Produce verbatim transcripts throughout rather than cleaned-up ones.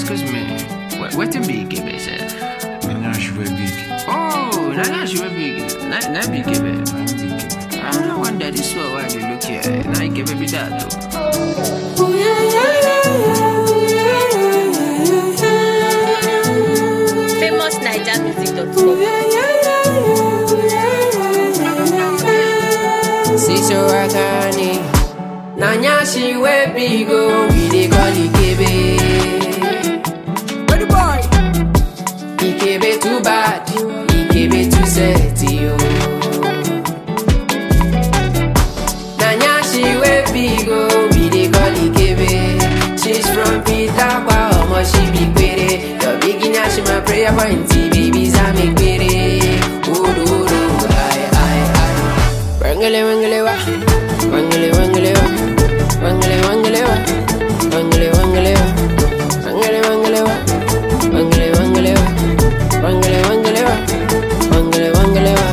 excuse me. What what to big give say? Nanya she very big. Oh, Nanya she very big. Na na big give. I don't wonder this one why they look here. Now you give me that though. famous naija music dot com. Siso Akani, Nanya she way big oh, we dey call Ikebe. Where the boy? Ikebe too bad, Ikebe too sexy oh. Nanya she way big oh, we dey call Ikebe. She's from Pitagua, omo she big pere. Your beginner she my prayer point, babies I make pere. Odo odo, aye aye aye. Wangele wangele wa, wangele wangele wa, wangele wangele wa, wangele wangele wa, wangele wangele wa, wangele wangele wa, wangele wangele wa, wangele wangele wa.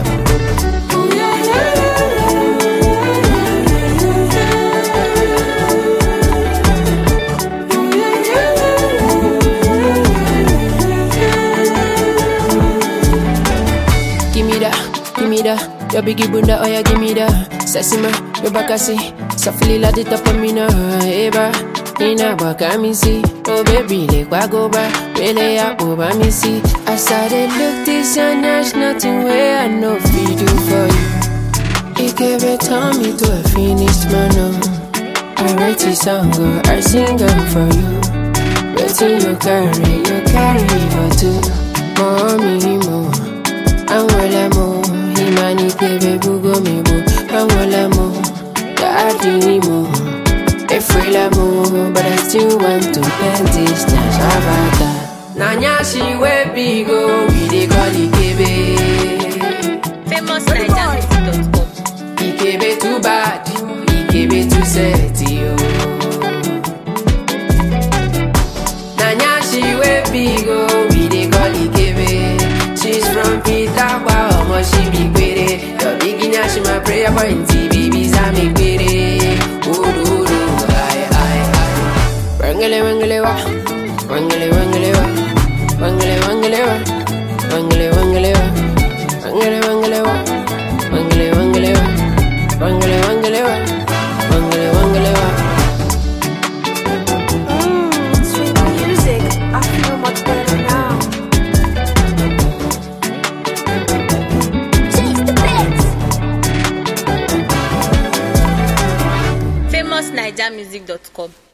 Give me that, give me that. Your biggie bunda, oh yeah, give me that. Sassy ma, your bakasi. Softly la di top of me now, eba. Nina waka me see. Oh baby, le kwa go ba. Really up over me see. As I dey look this and there's nothing where I know we do for you. It gave it turn me to a finished man. Oh. I write this song, oh, I sing it for you. Waiting you carry, you carry for two. Mommy, more. I'm well, more. Imani kebe bugo mebo, angola mo, daddy mo, efrela mo, but I still want to bend this nash avata. Nanya she way big oh, we dey call Ikebe. famous naija music dot com. Ikebe too bad, Ikebe too sexy oh. Nanya she way big oh, we dey call Ikebe. She's from Pitagua, omo she big pere. Your beginner she my prayer point, babies I make pere. Odo odo, aye aye aye. Wangele wangele wa, wangele wangele wa, wangele wangele wa, wangele wangele wa, wangele wangele wa, wangele wangele wa, wangele wangele wa, wangele wangele wa. Sweet music, I feel much better now. famous naija music dot com.